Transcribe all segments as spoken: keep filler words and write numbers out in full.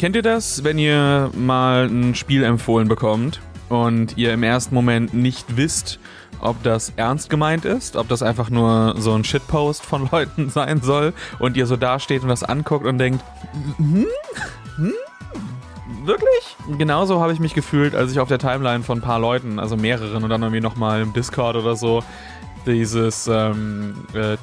Kennt ihr das, wenn ihr mal ein Spiel empfohlen bekommt und ihr im ersten Moment nicht wisst, ob das ernst gemeint ist, ob das einfach nur so ein Shitpost von Leuten sein soll und ihr so dasteht und das anguckt und denkt, hm? Hm? Wirklich? Genauso habe ich mich gefühlt, als ich auf der Timeline von ein paar Leuten, also mehreren und dann irgendwie nochmal im Discord oder so, dieses ähm, äh,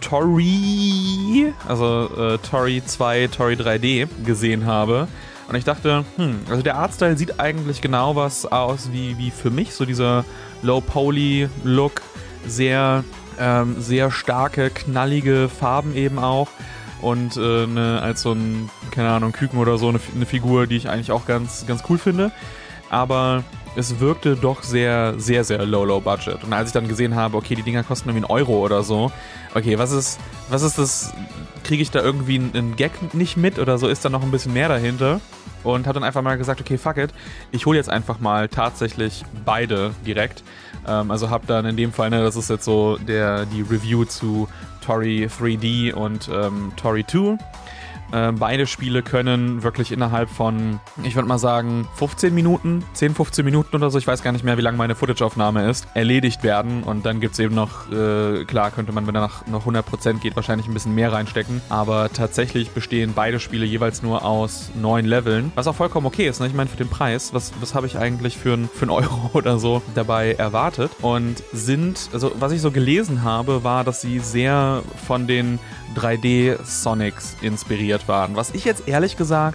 Tori, also äh, Tori zwei, Tori drei D gesehen habe. Und ich dachte, hm, also der Artstyle sieht eigentlich genau was aus wie, wie für mich, so dieser Low-Poly-Look, sehr, ähm, sehr starke, knallige Farben eben auch und äh, ne, als so ein, keine Ahnung, Küken oder so, eine, eine Figur, die ich eigentlich auch ganz, ganz cool finde, aber es wirkte doch sehr, sehr, sehr low, low budget. Und als ich dann gesehen habe, okay, die Dinger kosten irgendwie einen Euro oder so, okay, was ist, was ist das, kriege ich da irgendwie einen Gag nicht mit oder so, ist da noch ein bisschen mehr dahinter? Und habe dann einfach mal gesagt, okay, fuck it, ich hole jetzt einfach mal tatsächlich beide direkt. Ähm, also habe dann in dem Fall, ne, das ist jetzt so der, die Review zu Tori drei D und ähm, Tori zwei. Äh, beide Spiele können wirklich innerhalb von, ich würde mal sagen, fünfzehn Minuten, zehn, fünfzehn Minuten oder so, ich weiß gar nicht mehr, wie lange meine Footage-Aufnahme ist, erledigt werden. Und dann gibt es eben noch, äh, klar könnte man, wenn danach noch hundert Prozent geht, wahrscheinlich ein bisschen mehr reinstecken. Aber tatsächlich bestehen beide Spiele jeweils nur aus neun Leveln, was auch vollkommen okay ist. Ne? Ich meine, für den Preis, was, was habe ich eigentlich für einen für einen Euro oder so dabei erwartet? Und sind, also was ich so gelesen habe, war, dass sie sehr von den drei D Sonics inspiriert waren. Was ich jetzt ehrlich gesagt,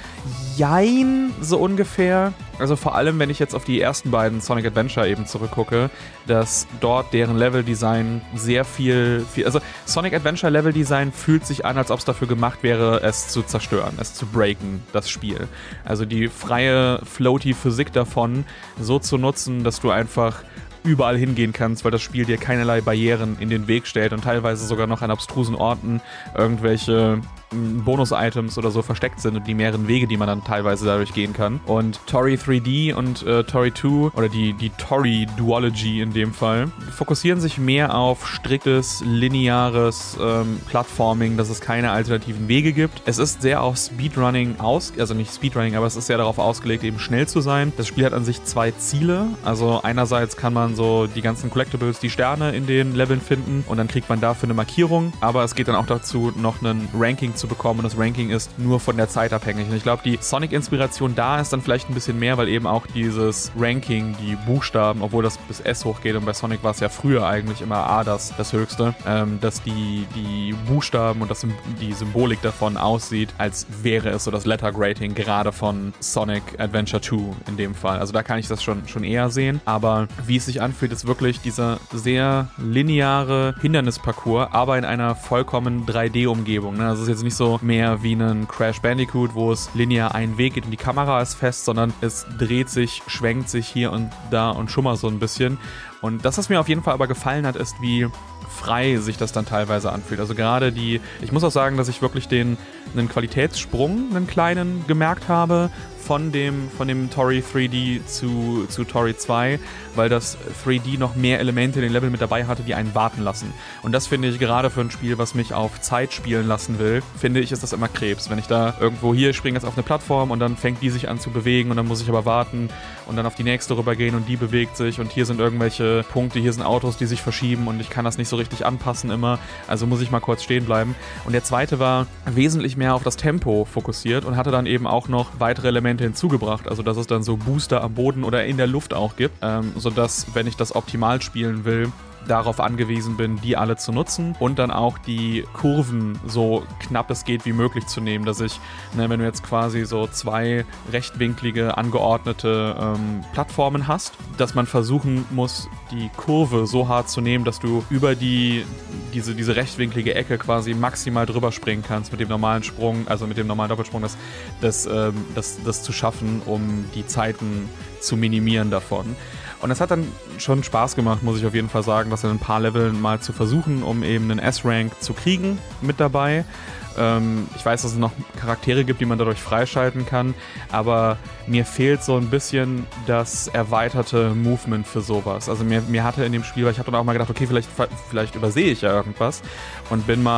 jein, so ungefähr. Also vor allem, wenn ich jetzt auf die ersten beiden Sonic Adventure eben zurückgucke, dass dort deren Leveldesign sehr viel, viel... Also Sonic Adventure Leveldesign fühlt sich an, als ob es dafür gemacht wäre, es zu zerstören, es zu breaken, das Spiel. Also die freie, floaty Physik davon so zu nutzen, dass du einfach überall hingehen kannst, weil das Spiel dir keinerlei Barrieren in den Weg stellt und teilweise sogar noch an abstrusen Orten irgendwelche Bonus-Items oder so versteckt sind und die mehreren Wege, die man dann teilweise dadurch gehen kann. Und Tori drei D und äh, Tori zwei oder die, die Tori Duology in dem Fall fokussieren sich mehr auf striktes, lineares ähm, Plattforming, dass es keine alternativen Wege gibt. Es ist sehr auf Speedrunning aus, also nicht Speedrunning, aber es ist sehr darauf ausgelegt, eben schnell zu sein. Das Spiel hat an sich zwei Ziele. Also einerseits kann man so die ganzen Collectibles, die Sterne in den Leveln finden und dann kriegt man dafür eine Markierung. Aber es geht dann auch dazu, noch ein Ranking zu bekommen und das Ranking ist nur von der Zeit abhängig. Und ich glaube, die Sonic-Inspiration da ist dann vielleicht ein bisschen mehr, weil eben auch dieses Ranking, die Buchstaben, obwohl das bis S hochgeht und bei Sonic war es ja früher eigentlich immer A das, das Höchste, ähm, dass die, die Buchstaben und das, die Symbolik davon aussieht, als wäre es so das Letter-Grading gerade von Sonic Adventure zwei in dem Fall. Also da kann ich das schon, schon eher sehen, aber wie es sich anfühlt, ist wirklich dieser sehr lineare Hindernisparcours, aber in einer vollkommen drei D-Umgebung. Ne? Also es ist jetzt nicht so mehr wie ein Crash Bandicoot, wo es linear einen Weg geht und die Kamera ist fest, sondern es dreht sich, schwenkt sich hier und da und schon mal so ein bisschen. Und das, was mir auf jeden Fall aber gefallen hat, ist, wie frei sich das dann teilweise anfühlt. Also gerade die, ich muss auch sagen, dass ich wirklich den einen Qualitätssprung, einen kleinen, gemerkt habe von dem, von dem Tori drei D zu, zu Tori zwei, weil das drei D noch mehr Elemente in den Leveln mit dabei hatte, die einen warten lassen. Und das finde ich gerade für ein Spiel, was mich auf Zeit spielen lassen will, finde ich, ist das immer Krebs. Wenn ich da irgendwo hier springe jetzt auf eine Plattform und dann fängt die sich an zu bewegen und dann muss ich aber warten und dann auf die nächste rübergehen und die bewegt sich und hier sind irgendwelche Punkte, hier sind Autos, die sich verschieben und ich kann das nicht so richtig anpassen immer, also muss ich mal kurz stehen bleiben. Und der zweite war wesentlich mehr auf das Tempo fokussiert und hatte dann eben auch noch weitere Elemente hinzugebracht, also dass es dann so Booster am Boden oder in der Luft auch gibt, ähm, sodass, wenn ich das optimal spielen will, darauf angewiesen bin, die alle zu nutzen und dann auch die Kurven so knapp es geht wie möglich zu nehmen, dass ich, ne, wenn du jetzt quasi so zwei rechtwinklige, angeordnete ähm, Plattformen hast, dass man versuchen muss, die Kurve so hart zu nehmen, dass du über die diese, diese rechtwinklige Ecke quasi maximal drüber springen kannst mit dem normalen Sprung, also mit dem normalen Doppelsprung, das, das, ähm, das, das zu schaffen, um die Zeiten zu minimieren davon. Und es hat dann schon Spaß gemacht, muss ich auf jeden Fall sagen, das in ein paar Leveln mal zu versuchen, um eben einen S-Rank zu kriegen mit dabei. Ähm, ich weiß, dass es noch Charaktere gibt, die man dadurch freischalten kann, aber mir fehlt so ein bisschen das erweiterte Movement für sowas. Also mir, mir hatte in dem Spiel, weil ich habe dann auch mal gedacht, okay, vielleicht, vielleicht übersehe ich ja irgendwas und bin mal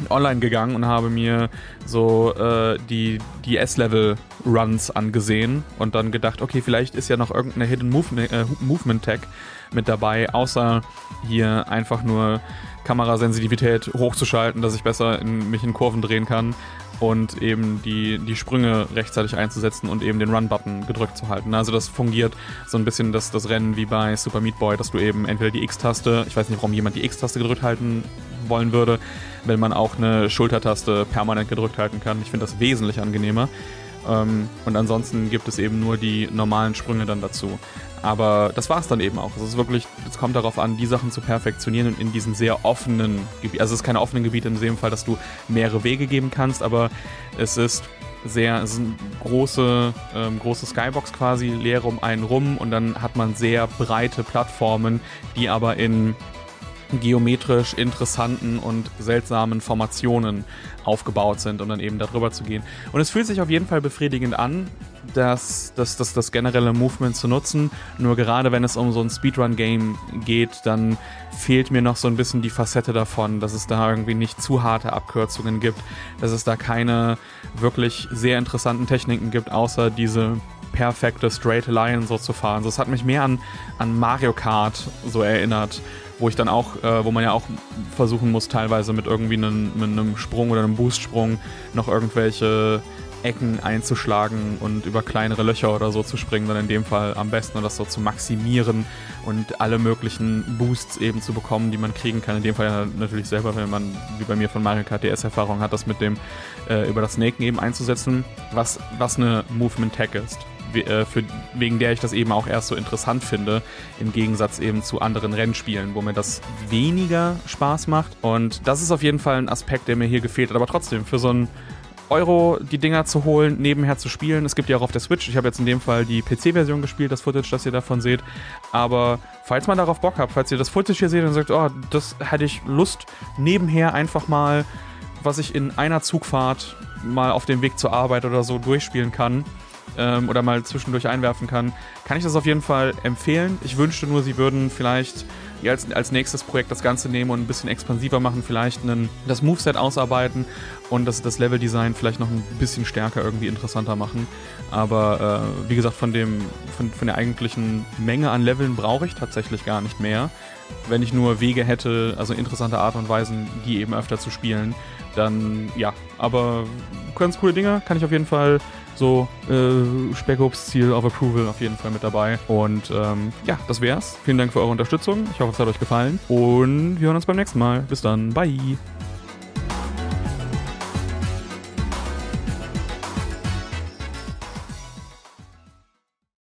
online gegangen und habe mir so äh, die, die S-Level-Runs angesehen und dann gedacht, okay, vielleicht ist ja noch irgendeine Hidden Movement, äh, Movement-Tag mit dabei, außer hier einfach nur Kamerasensitivität hochzuschalten, dass ich besser in, mich in Kurven drehen kann und eben die, die Sprünge rechtzeitig einzusetzen und eben den Run-Button gedrückt zu halten. Also das fungiert so ein bisschen das, das Rennen wie bei Super Meat Boy, dass du eben entweder die X-Taste, ich weiß nicht, warum jemand die X-Taste gedrückt halten wollen würde, wenn man auch eine Schultertaste permanent gedrückt halten kann. Ich finde das wesentlich angenehmer. Ähm, und ansonsten gibt es eben nur die normalen Sprünge dann dazu. Aber das war es dann eben auch. Es ist wirklich, es kommt darauf an, die Sachen zu perfektionieren und in diesen sehr offenen Gebieten. Also es ist keine offenen Gebiete in dem Fall, dass du mehrere Wege geben kannst, aber es ist sehr, es ist eine große, ähm, große Skybox quasi, leer um einen rum und dann hat man sehr breite Plattformen, die aber in geometrisch interessanten und seltsamen Formationen aufgebaut sind, um dann eben darüber zu gehen. Und es fühlt sich auf jeden Fall befriedigend an, das, das, das, das generelle Movement zu nutzen. Nur gerade wenn es um so ein Speedrun-Game geht, dann fehlt mir noch so ein bisschen die Facette davon, dass es da irgendwie nicht zu harte Abkürzungen gibt, dass es da keine wirklich sehr interessanten Techniken gibt, außer diese perfekte Straight Line so zu fahren. Das hat mich mehr an, an Mario Kart so erinnert, wo ich dann auch, äh, wo man ja auch versuchen muss, teilweise mit irgendwie einem, mit einem Sprung oder einem Boostsprung noch irgendwelche Ecken einzuschlagen und über kleinere Löcher oder so zu springen, dann in dem Fall am besten und das so zu maximieren und alle möglichen Boosts eben zu bekommen, die man kriegen kann. In dem Fall ja natürlich selber, wenn man, wie bei mir von Mario Kart D S Erfahrung hat, das mit dem äh, über das Snaken eben einzusetzen, was, was eine Movement Tag ist. Für, wegen der ich das eben auch erst so interessant finde, im Gegensatz eben zu anderen Rennspielen, wo mir das weniger Spaß macht. Und das ist auf jeden Fall ein Aspekt, der mir hier gefehlt hat. Aber trotzdem, für so einen Euro die Dinger zu holen, nebenher zu spielen. Es gibt ja auch auf der Switch, ich habe jetzt in dem Fall die P C-Version gespielt, das Footage, das ihr davon seht. Aber falls man darauf Bock habt, falls ihr das Footage hier seht und sagt, oh, das hätte ich Lust, nebenher einfach mal, was ich in einer Zugfahrt mal auf dem Weg zur Arbeit oder so durchspielen kann, Ähm, oder mal zwischendurch einwerfen kann, kann ich das auf jeden Fall empfehlen. Ich wünschte nur, sie würden vielleicht als, als nächstes Projekt das Ganze nehmen und ein bisschen expansiver machen, vielleicht einen, das Moveset ausarbeiten und das, das Leveldesign vielleicht noch ein bisschen stärker irgendwie interessanter machen. Aber äh, wie gesagt, von, dem, von, von der eigentlichen Menge an Leveln brauche ich tatsächlich gar nicht mehr. Wenn ich nur Wege hätte, also interessante Art und Weisen, die eben öfter zu spielen, dann ja. Aber ganz coole Dinge, kann ich auf jeden Fall so äh, Speckobst Seal of Approval auf jeden Fall mit dabei. Und ähm, ja, das wär's. Vielen Dank für eure Unterstützung. Ich hoffe, es hat euch gefallen. Und wir hören uns beim nächsten Mal. Bis dann. Bye.